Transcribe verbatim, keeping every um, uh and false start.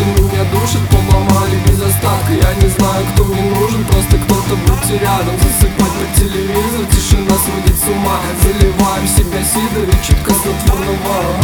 меня душат, поломали без остатка. Я не знаю, кто мне нужен, просто кто-то будьте рядом. Засыпать по телевизор, тишина сводит с ума. Заливаю в себя сидор и чутка снотворного